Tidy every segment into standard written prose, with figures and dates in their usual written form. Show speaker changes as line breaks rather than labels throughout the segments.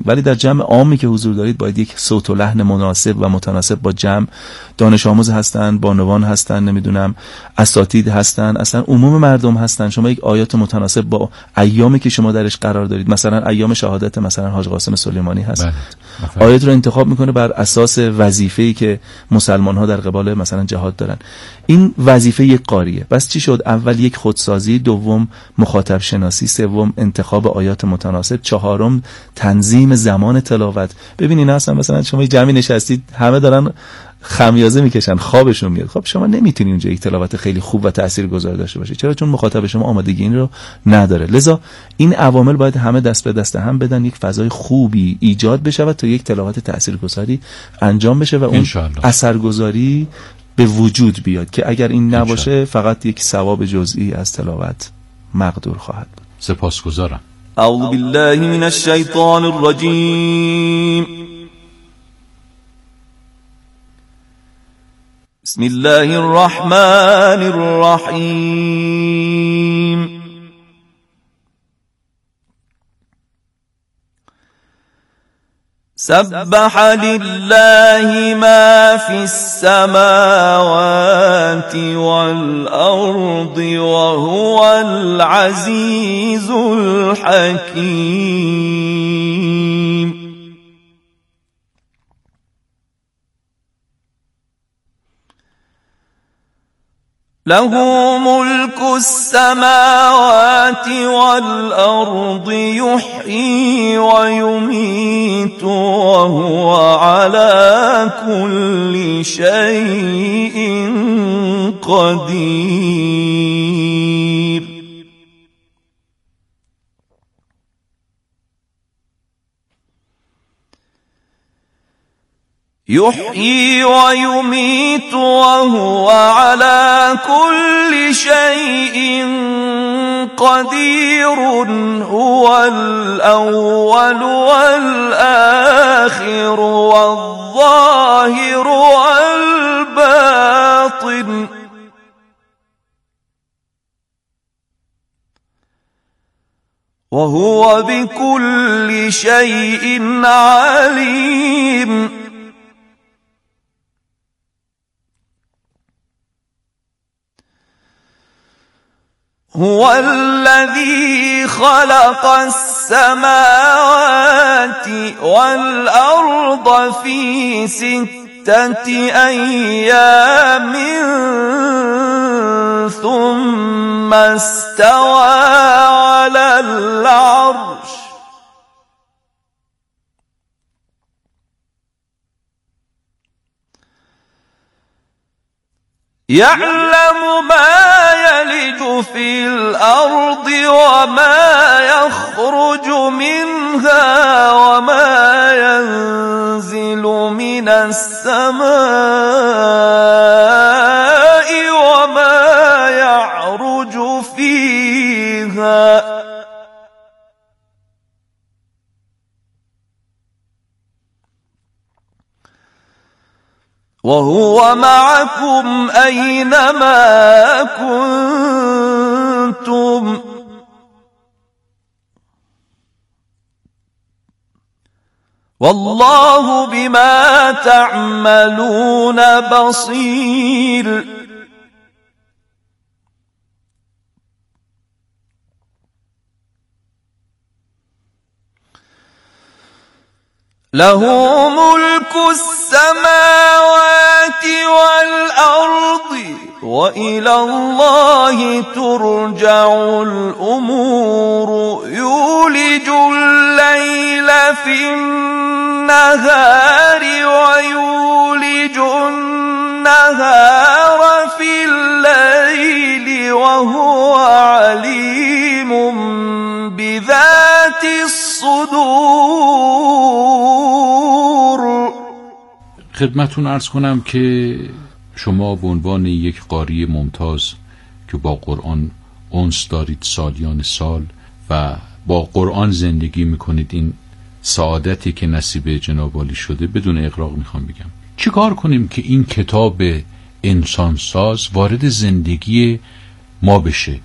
ولی در جمع عامی که حضور دارید باید یک صوت و لحن مناسب و متناسب با جمع، دانش آموز هستن، بانوان هستن، نمیدونم اساتید هستن، اصلا عموم مردم هستن. شما یک آیات متناسب با ایامی که شما درش قرار دارید، مثلا ایام شهادت مثلا حاج قاسم سلیمانی هست، آیات رو انتخاب میکنه بر اساس وظیفه‌ای که مسلمان ها در قبال مثلا جهاد دارن. این وظیفه یک قاریه. بس چی شد؟ اول یک خودسازی، دوم مخاطب شناسی، سوم انتخاب آیات متناسب، چهارم تنظیم زمان تلاوت. ببینین اصلا مثلا شما جمعی نشستید همه دارن خمیازه میکشن، خوابشون میاد. خب شما نمیتونید اونجا یک تلاوت خیلی خوب و تاثیرگذار داشته باشید. چرا؟ چون مخاطب شما آمادگی این رو نداره. لذا این عوامل باید همه دست به دست هم بدن، یک فضای خوبی ایجاد بشه و تا یک تلاوت تاثیرگذاری انجام بشه و اون اثرگذاری به وجود بیاد که اگر این نباشه فقط یک ثواب جزئی از تلاوت مقدور خواهد بود.
سپاسگزارم.
اعوذ بالله من الشیطان الرجیم. بسم الله الرحمن الرحیم. سبح لله ما في السماوات والأرض وهو العزيز الحكيم. له ملك السماوات والأرض يحيي ويميت وهو على كل شيء قدير. يحيي ويميت وهو على كل شيء قدير. هو الأول والآخر والظاهر والباطن وهو بكل شيء عليم. هو الذي خلق السماوات والأرض في 6 أيام ثم استوى على العرش يعلم ما يلج في الأرض وما يخرج منها وما ينزل من السماء وما يعرج فيها وهو معكم أينما كنتم والله بما تعملون بصير. له ملك السماوات والأرض وإلى الله ترجع الأمور. يولج الليل في النهار ويولج النهار في الليل وهو عليم بذات الصدور.
خدمتون عرض کنم که شما به عنوان یک قاری ممتاز که با قرآن انس دارید سالیان سال و با قرآن زندگی میکنید، این سعادتی که نصیب جناب عالی شده، بدون اغراق میخوام بگم چی کار کنیم که این کتاب انسانساز وارد زندگی ما بشه؟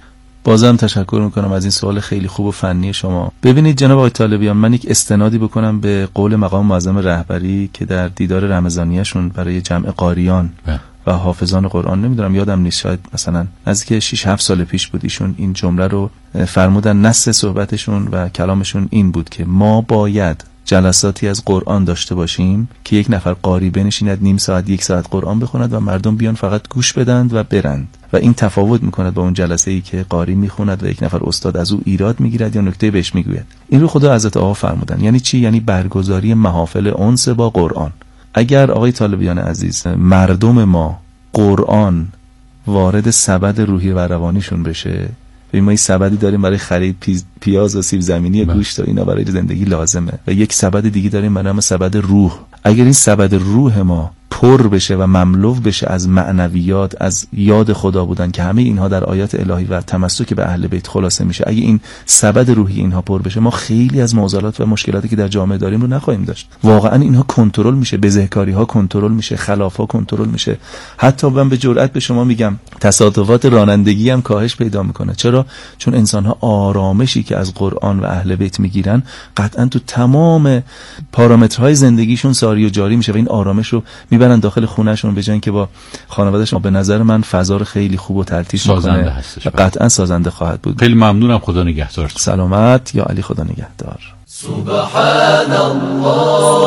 بازم تشکر میکنم از این سوال خیلی خوب و فنی شما. ببینید جناب آقای طالبیان، من یک استنادی بکنم به قول مقام معظم رهبری که در دیدار رمضانیشون برای جمع قاریان و حافظان قرآن، نمیدونم یادم نیست، شاید مثلا نزدیک 6-7 سال پیش بود، ایشون این جمله رو فرمودن. نص صحبتشون و کلامشون این بود که ما باید جلساتی از قرآن داشته باشیم که یک نفر قاری بنشیند نیم ساعت 1 ساعت قرآن بخوند و مردم بیان فقط گوش بدند و برند، و این تفاوت میکند با اون جلسه ای که قاری میخوند و یک نفر استاد از او ایراد میگیرد یا نکته بهش میگوید. این رو خدا حضرت آقا فرمودن. یعنی چی؟ یعنی برگزاری محافل انس با قرآن. اگر آقای طالبیان عزیز مردم ما قرآن وارد سبد روحی و روانیشون بشه، ما این سبدی داریم برای خرید پیاز و سیب زمینی، گوشت و اینا برای زندگی لازمه، و یک سبد دیگه داریم به نام سبد روح. اگر این سبد روح ما پر بشه و مملو بشه از معنویات، از یاد خدا بودن که همه اینها در آیات الهی و تمسک به اهل بیت خلاصه میشه، اگه این سبد روحی اینها پر بشه، ما خیلی از معضلات و مشکلاتی که در جامعه داریم رو نخواهیم داشت. واقعا اینها کنترل میشه، بزهکاری ها کنترل میشه، خلاف ها کنترل میشه. حتی من به جرئت به شما میگم تصادفات رانندگی هم کاهش پیدا میکنه. چرا؟ چون انسان ها آرامشی که از قرآن و اهل بیت میگیرن قطعا تو تمام پارامترهای زندگیشون ساری و جاری میشه و این آرامش رو میبرن داخل خونهشون، به جای اینکه با خانوادهشون. به نظر من فضا رو خیلی خوب و ترتیب میکنه و قطعا سازنده خواهد بود.
خیلی ممنونم. خدا نگهدار.
سلامت یا علی، خدا نگهدار.
سبحان الله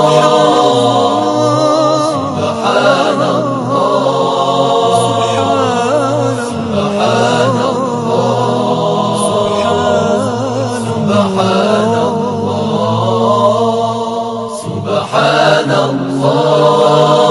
سبحان الله سبحان الله سبحان الله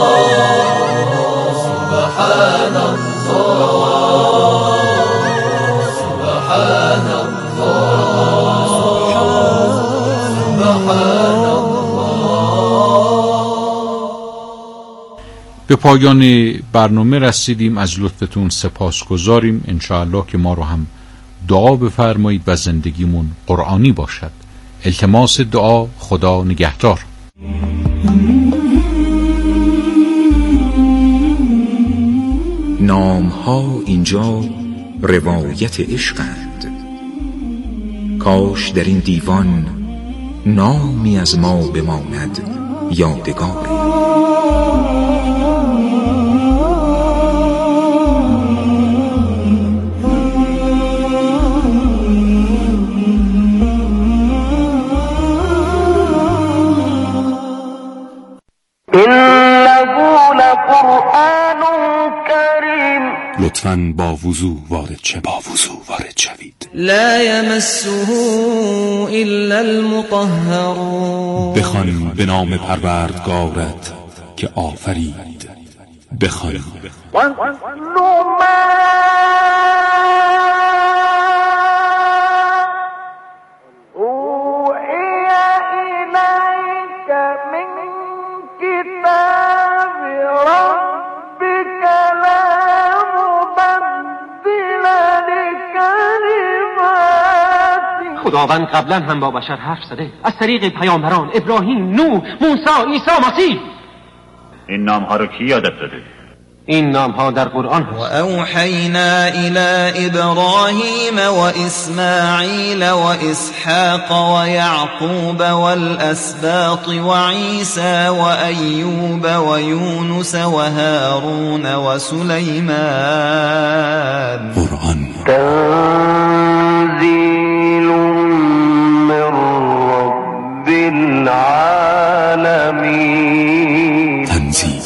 به پایان برنامه رسیدیم. از لطفتون سپاسگزاریم. انشاءالله که ما رو هم دعا بفرمایید و زندگیمون قرآنی باشد. التماس دعا. خدا نگهدار.
نام ها اینجا روایت عشقند، کاش در این دیوان نامی از ما بماند یادگاری.
لطفاً با وضو وارد شوید.
لا يمسه الا المطهرون.
بخوان به نام پروردگارت که آفرید. بخوان.
خداوند قبلا هم با بشر حرف زده از طریق پیامبران ابراهیم، نوح، موسی، عیسی مسیح.
این نام‌ها رو کی یادت داده؟
این نام‌ها در قرآن هست.
و اوحینا الی ابراهیم و اسماعیل و اسحاق و یعقوب والاسباط و عیسی و ایوب و یونس و هارون و سلیمان.
قرآن
تنزیل من رب العالمین.
تنزیل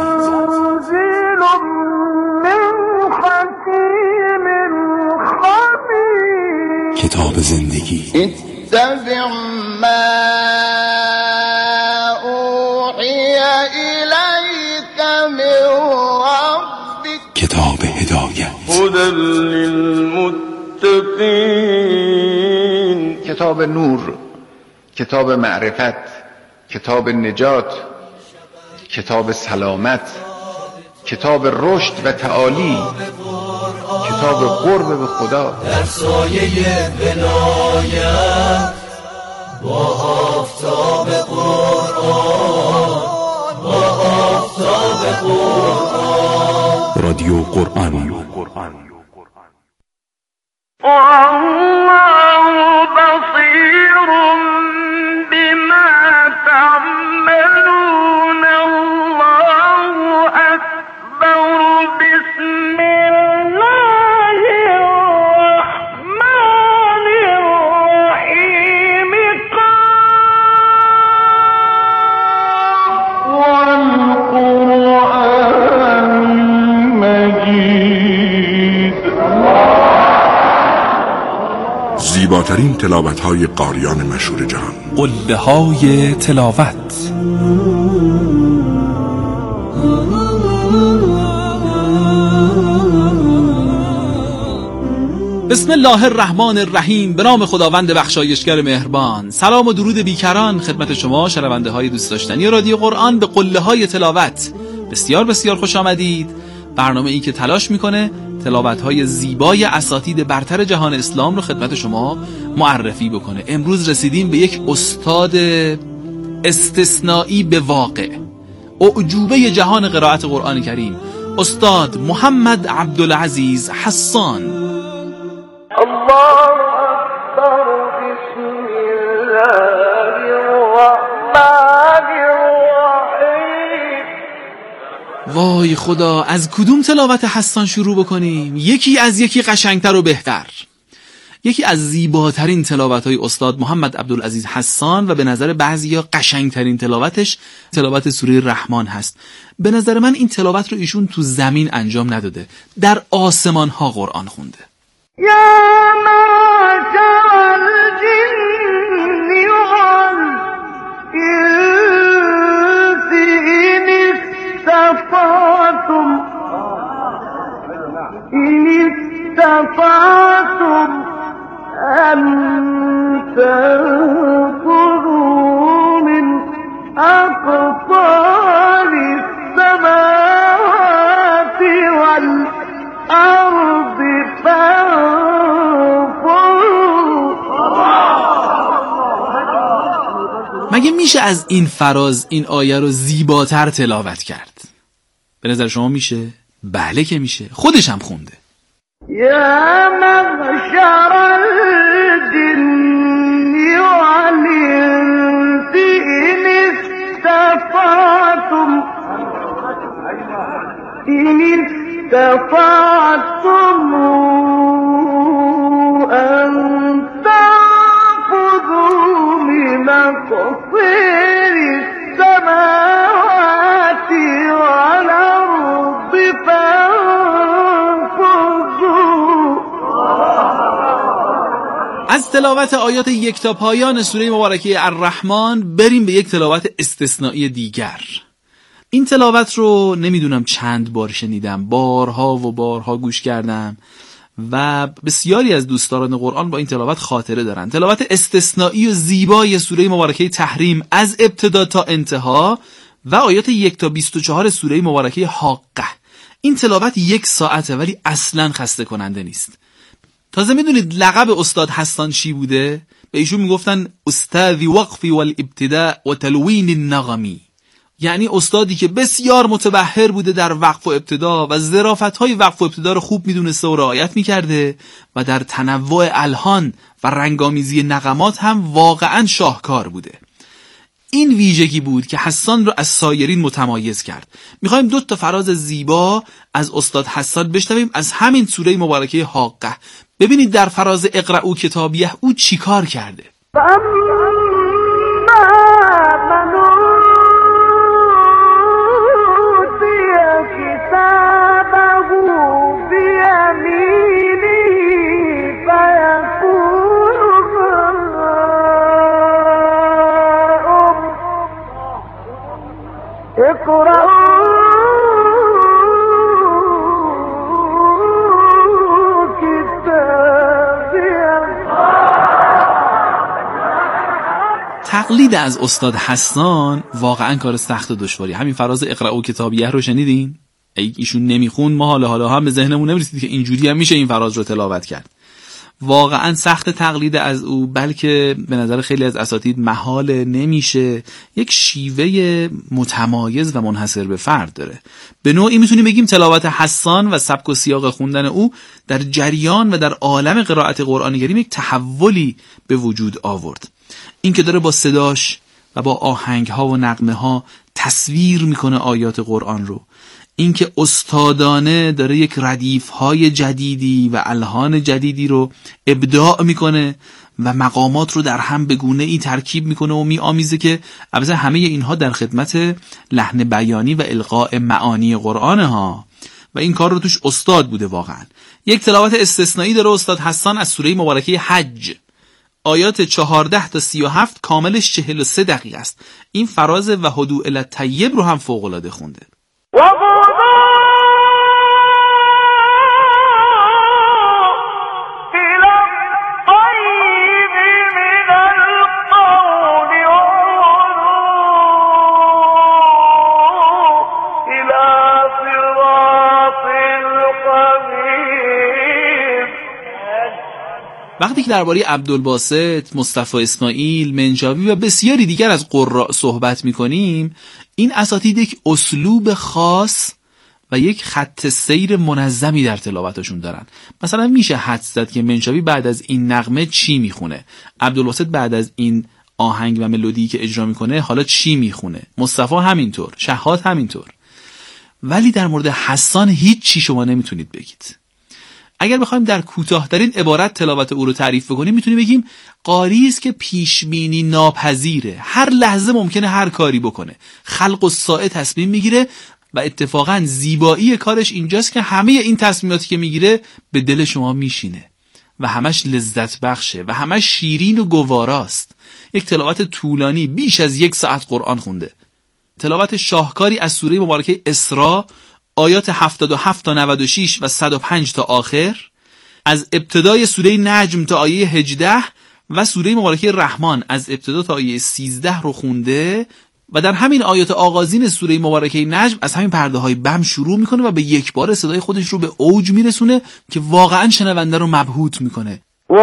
کتاب زندگی.
اتبع ما اوحی الیک من ربک.
کتاب هدایت.
هدی للمتقین.
کتاب نور، کتاب معرفت، کتاب نجات، کتاب سلامت، کتاب رشد و تعالی، کتاب قرب به خدا.
در سایه ولایت با آفتاب قرآن، با آفتاب قرآن.
رادیو قرآن.
زیباترین تلاوت‌های قاریان مشهور جهان،
قله‌های تلاوت.
بسم الله الرحمن الرحیم. به نام خداوند بخشایشگر مهربان. سلام و درود بیکران خدمت شما شنونده های دوست داشتنی رادیو قرآن به قله‌های تلاوت. بسیار بسیار خوش آمدید. برنامه ای که تلاش میکنه تلاوت‌های زیبای اساتید برتر جهان اسلام رو خدمت شما معرفی بکنه. امروز رسیدیم به یک استاد استثنایی به واقع، اعجوبه جهان قرائت قرآن کریم، استاد محمد عبدالعزیز حسان.
الله اکبر. بسم الله الرحمن الرحیم.
وای خدا، از کدوم تلاوت حسان شروع بکنیم؟ یکی از یکی قشنگتر و بهتر. یکی از زیباترین تلاوت‌های استاد محمد عبدالعزیز حسان و به نظر بعضیا قشنگترین تلاوتش تلاوت سوره رحمان هست. به نظر من این تلاوت رو ایشون تو زمین انجام نداده، در آسمان ها قرآن خونده.
یا معشر الجن والإنس إن استطعتم أن تنفذوا من أقطار السماوات والأرض
مگه میشه از این فراز این آیه رو زیباتر تلاوت کرد؟ به نظر شما میشه؟ بله که میشه. خودش هم خونده.
یا معشر الجن والإنس إن استطعتم أن تنفذوا من أقطار السماوات والأرض فانفذوا.
از تلاوت آیات یک تا پایان سوره مبارکه الرحمن بریم به یک تلاوت استثنایی دیگر. این تلاوت رو نمیدونم چند بار شنیدم، بارها و بارها گوش کردم و بسیاری از دوستداران قرآن با این تلاوت خاطره دارن. تلاوت استثنایی و زیبای سوره مبارکه تحریم از ابتدا تا انتها و آیات 1 تا 24 سوره مبارکه حاقه. این تلاوت 1 ساعته ولی اصلا خسته کننده نیست. تازه میدونید لقب استاد حسان چی بوده؟ به ایشون میگفتن استاذی وقفی والابتداء و تلوین النغمی، یعنی استادی که بسیار متبحر بوده در وقف و ابتدا و ظرافت‌های وقف و ابتدا رو خوب میدونسته و رعایت میکرده و در تنوع الحان و رنگامیزی نغمات هم واقعا شاهکار بوده. این ویژگی بود که حسان رو از سایرین متمایز کرد. میخوایم 2 تا فراز زیبا از استاد حسان بشنویم از همین سوره مبارکه حاقه. ببینید در فراز اقرأوا کتابیه او چی کار کرده. تقلید از استاد حسان واقعا کار سخت و دشواری. همین فراز اقرأوا کتابیه رو شنیدین؟ ایشون نمیخون ما حالا هم به ذهنمون نمیرسید که اینجوری هم میشه این فراز رو تلاوت کرد. واقعا سخت تقلید از او، بلکه به نظر خیلی از اساتید محال نمیشه. یک شیوه متمایز و منحصر به فرد داره. به نوعی میتونیم بگیم تلاوت حسان و سبک و سیاق خوندن او در جریان و در عالم قرائت قرآن کریم یک تحولی به وجود آورد. این که داره با صداش و با آهنگ‌ها و نغمه‌ها تصویر میکنه آیات قرآن رو، این که استادانه داره یک ردیف‌های جدیدی و الحان جدیدی رو ابداع میکنه و مقامات رو در هم به گونه‌ای ترکیب میکنه و میآمیزه که البته همه اینها در خدمت لحن بیانی و القاء معانی قرآن ها، و این کار رو توش استاد بوده. واقعا یک تلاوت استثنایی داره استاد حسان از سوره مبارکه حج، آیات 14 تا 37 کاملش 43 دقیقه است. این فراز و هدوء الطیب رو هم فوق‌العاده خونده. وقتی که درباره عبدالباسط، مصطفی اسماعیل، منشاوی و بسیاری دیگر از قراء صحبت می‌کنیم، این اساتید یک اسلوب خاص و یک خط سیر منظمی در تلاوتشون دارن. مثلا میشه حدس زد که منشاوی بعد از این نغمه چی میخونه، عبدالباسط بعد از این آهنگ و ملودی که اجرا میکنه حالا چی میخونه، مصطفی همینطور، شهاد همینطور. ولی در مورد حسان هیچ چی شما نمیتونید بگید. اگر بخوایم در کوتاه‌ترین عبارت تلاوت او رو تعریف بکنیم، میتونیم بگیم قاری است که پیشبینی ناپذیره، هر لحظه ممکنه هر کاری بکنه، خلق الساعه تصمیم میگیره و اتفاقا زیبایی کارش اینجاست که همه این تصمیماتی که میگیره به دل شما میشینه و همش لذت بخشه و همش شیرین و گواراست. یک تلاوت طولانی بیش از 1 ساعت قرآن خونده. تلاوت شاهکاری از سوره مبارکه اسراء، آیات 77 تا 96 و 105 تا آخر، از ابتدای سوره نجم تا آیه 18 و سوره مبارکه رحمان از ابتدا تا آیه 13 رو خونده و در همین آیات آغازین سوره مبارکه نجم از همین پرده های بم شروع میکنه و به یک بار صدای خودش رو به اوج میرسونه که واقعا شنونده رو مبهوت میکنه.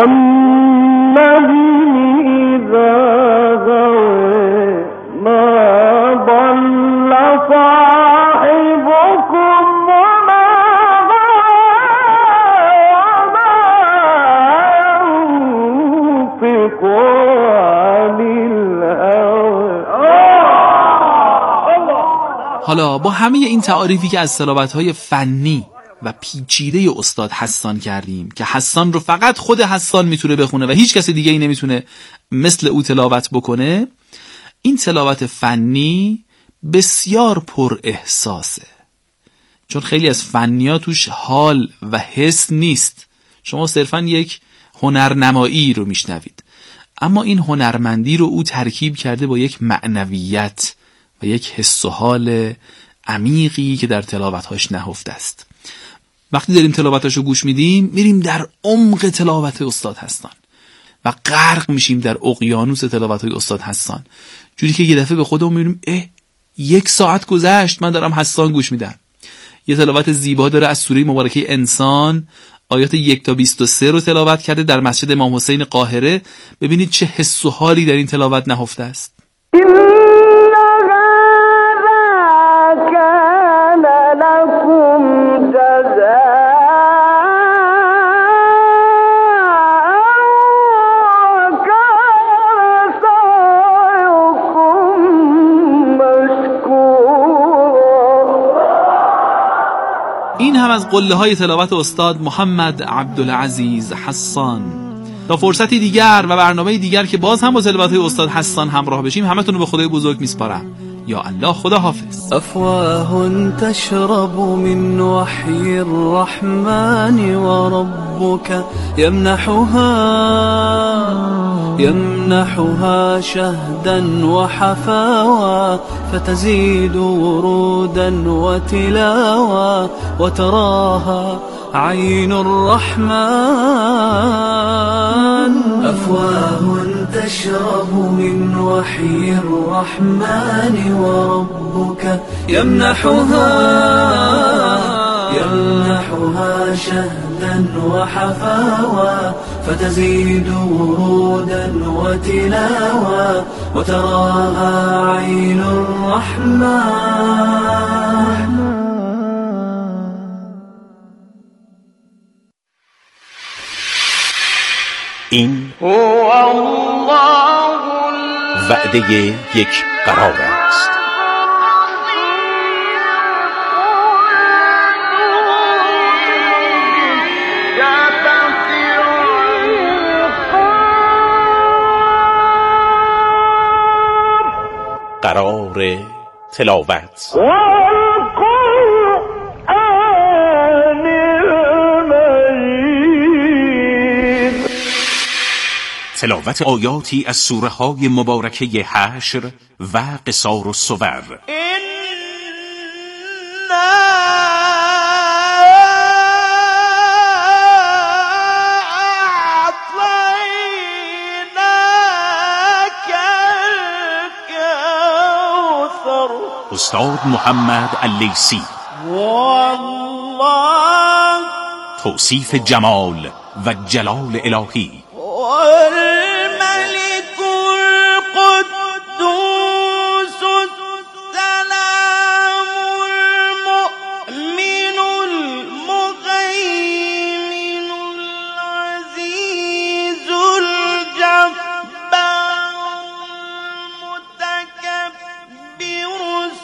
حالا با همه این تعاریفی که از تلاوت‌های فنی و پیچیده استاد حسان کردیم که حسان رو فقط خود حسان میتونه بخونه و هیچ کس دیگه ای نمیتونه مثل او تلاوت بکنه، این تلاوت فنی بسیار پر احساسه، چون خیلی از فنی‌ها توش حال و حس نیست. شما صرفاً یک هنرنمایی رو میشنوید، اما این هنرمندی رو او ترکیب کرده با یک معنویت و یک حس و حال عمیقی که در تلاوت‌هاش نهفته است. وقتی داریم تلاوتاشو گوش میدیم، میریم در عمق تلاوت استاد حسان و غرق میشیم در اقیانوس تلاوت‌های استاد حسان، جوری که یه دفعه به خودمون میبینیم 1 ساعت گذشت من دارم حسان گوش میدم. یه تلاوت زیبا داره از سوره مبارکه انسان، آیات 1 تا 23 رو تلاوت کرده در مسجد امام حسین قاهره. ببینید چه حس و حالی در این تلاوت نهفته است. این هم از قله های تلاوت استاد محمد عبدالعزیز حسان. تا فرصتی دیگر و برنامه دیگر که باز هم با تلاوت های استاد حسان همراه بشیم، همتون رو به خدای بزرگ میسپارم. یا الله، خدا حافظ.
أفواه تشرب من وحي الرحمن وربك يمنحها شهدا وحفاوى فتزيد ورودا وتلاوى وتراها عين الرحمن. أفواه تشرب من وحي الرحمن وربك يمنحها يمنحها شهدا وحفاوى فتزيد ورودا وتلاوى وتراها عين الرحمن.
این وعده یک قرار است. قرار تلاوت. تلاوت آیاتی از سوره های مبارکه حشر و قصار الصور. استاد محمد اللیثی. توصیف جمال و جلال الهی.
والملك القدوس السلام المؤمن المهيمن العزيز الجبار المتكبر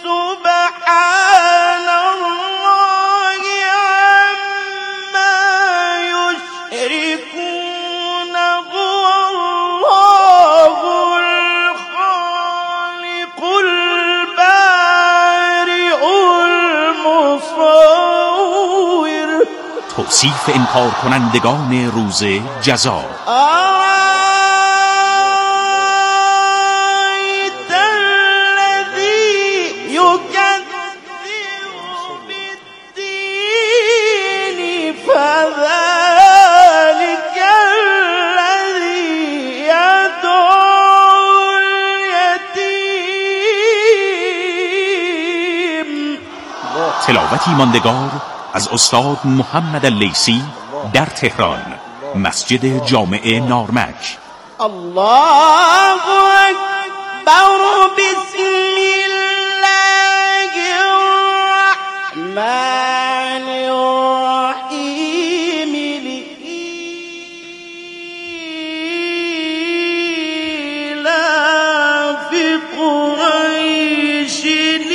سبحان الله عما يشركون. هو الله الخالق البارئ المصور.
توصیف انکار کنندگان روز جزا.
أرأيت الذي يكذب بالدين فذلك الذي يدعو اليتيم.
تلاوتی ماندگار از استاد محمد اللیثی در تهران، مسجد جامع نارمک.
الله أكبر. بسم الله الرحمن الرحيم. لإيلاف قريش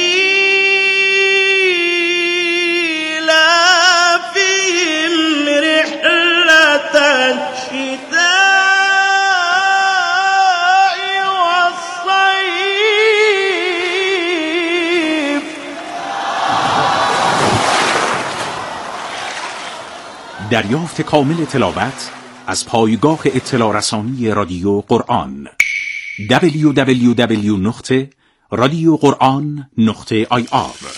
إيلافهم رحلة الشتاء والصيف.
دریافت کامل تلاوت از پایگاه اطلاع رسانی رادیو قرآن www.radioquran.ir.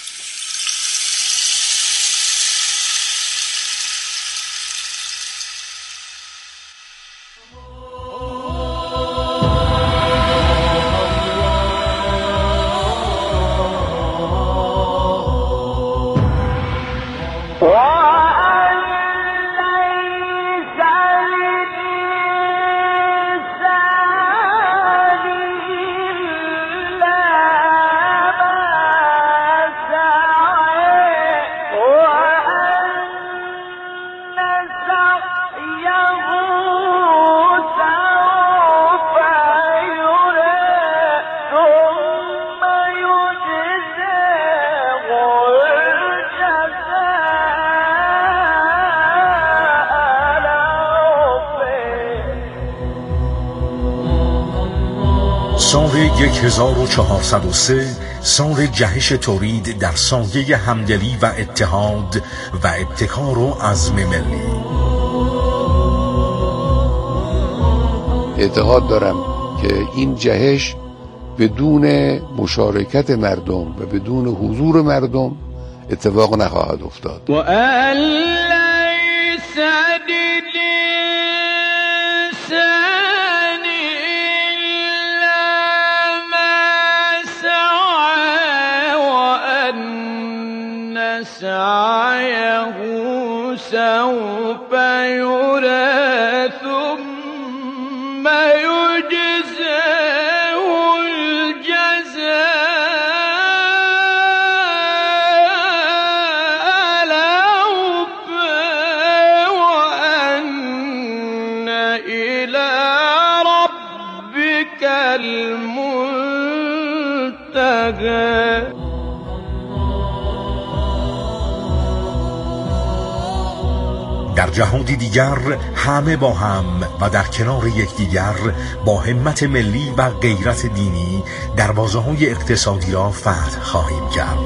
سال 1403 سال جهش تولید در سایه همدلی و اتحاد و ابتکار و عزم ملی.
اعتقاد دارم که این جهش بدون مشارکت مردم و بدون حضور مردم اتفاق نخواهد افتاد.
و سعيه سوف يرى ثم يجزاه الجزاء الأوفى وأن إلى ربك المنتهى.
در جهادی دیگر همه با هم و در کنار یکدیگر با همت ملی و غیرت دینی دروازه‌های اقتصادی را فتح خواهیم کرد.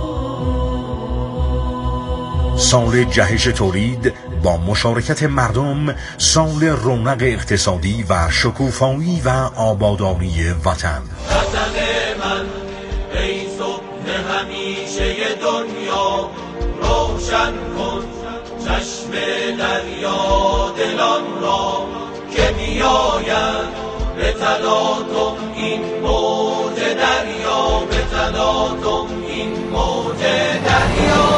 سال جهش تولید با مشارکت مردم، سال رونق اقتصادی و شکوفایی و آبادانی وطن.
وطن من ای صبح همیشه دنیا، روشن کن چشم دریا دلان را که میآید به تلاطم این موج دریا، به تلاطم این موج دریا.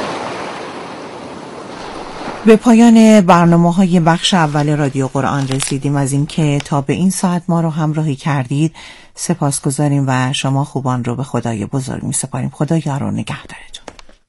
به پایان برنامه‌های بخش اول رادیو قرآن رسیدیم. از این که تا به این ساعت ما رو همراهی کردید سپاسگزاریم و شما خوبان رو به خدای بزرگ می‌سپاریم. خدا یار و نگهدارتون.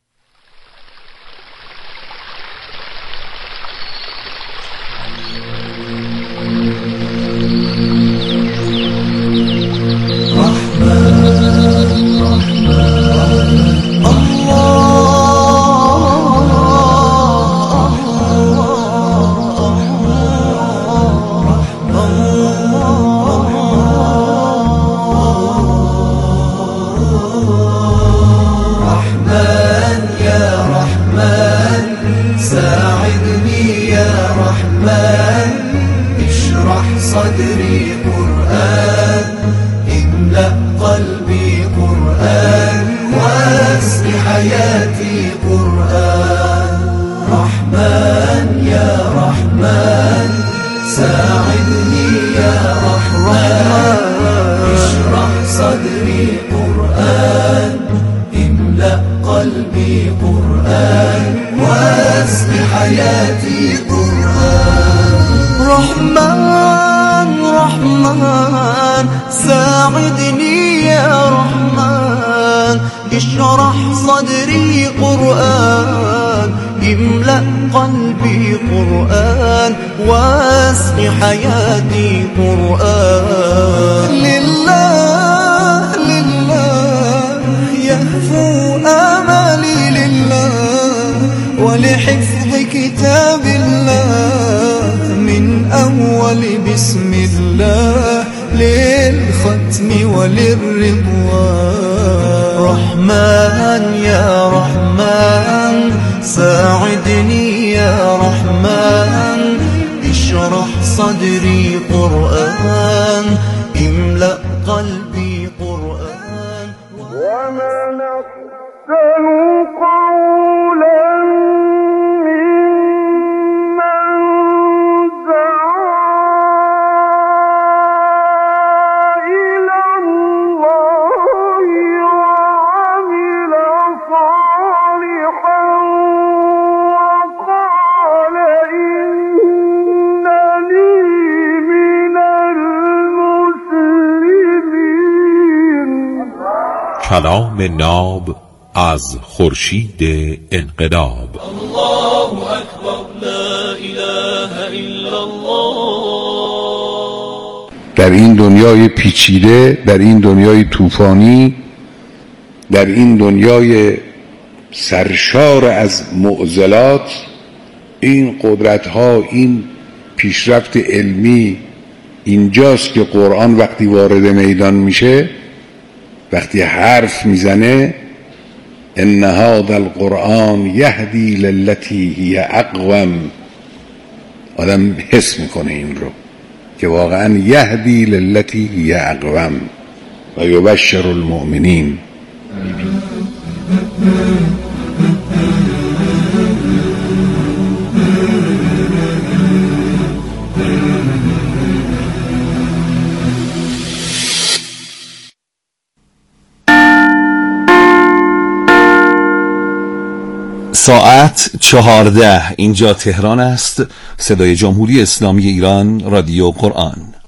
صدري قرآن املأ قلبي قرآن واسق حياتي قرآن. رحمن يا رحمن ساعدني يا رحمن اشرح صدري قرآن املأ قلبي قرآن واسق حياتي قرآن. رحمن رحمن ساعدني يا رحمن اشرح صدري قرآن املأ قلبي قرآن واسق حياتي قرآن. لله لله يهفو آمالي لله ولحفظ كتاب الله من أول بسم الله للختم وللرضوان. رحمن يا رحمن ساعدني يا رحمن اشرح صدري قرآن املأ قلبي قرآن. ومن أحسن قولا
کلام ناب از خورشید انقلاب.
الله اکبر لا اله الا الله.
در این دنیای پیچیده، در این دنیای طوفانی، در این دنیای سرشار از معضلات، این قدرت‌ها، این پیشرفت علمی اینجاست که قرآن وقتی وارد میدان میشه، وقتی حرف میزنه ان هذا القرآن یهدی للتی هی اقوم، آدم حس میکنه این رو که واقعا یهدی للتی هی اقوم و یبشر المؤمنین.
ساعت 14 اینجا تهران است. صدای جمهوری اسلامی ایران، رادیو قرآن.